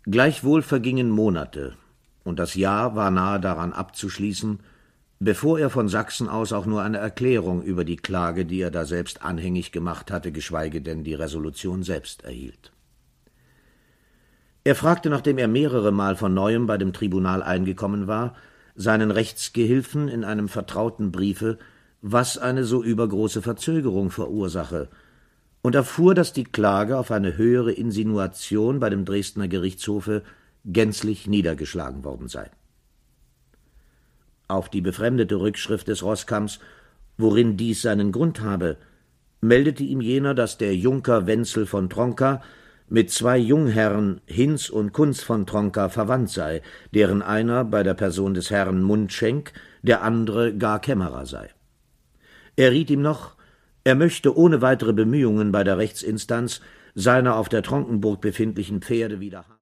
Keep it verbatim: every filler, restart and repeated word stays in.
Gleichwohl vergingen Monate, und das Jahr war nahe daran abzuschließen, bevor er von Sachsen aus auch nur eine Erklärung über die Klage, die er daselbst anhängig gemacht hatte, geschweige denn die Resolution selbst erhielt. Er fragte, nachdem er mehrere Mal von neuem bei dem Tribunal eingekommen war, seinen Rechtsgehilfen in einem vertrauten Briefe, was eine so übergroße Verzögerung verursache, und erfuhr, dass die Klage auf eine höhere Insinuation bei dem Dresdner Gerichtshofe gänzlich niedergeschlagen worden sei. Auf die befremdete Rückschrift des Roßkamms, worin dies seinen Grund habe, meldete ihm jener, dass der Junker Wenzel von Tronka mit zwei Jungherren Hinz und Kunz von Tronka verwandt sei, deren einer bei der Person des Herrn Mundschenk, der andere gar Kämmerer sei. Er riet ihm noch, er möchte ohne weitere Bemühungen bei der Rechtsinstanz seine auf der Tronkenburg befindlichen Pferde wieder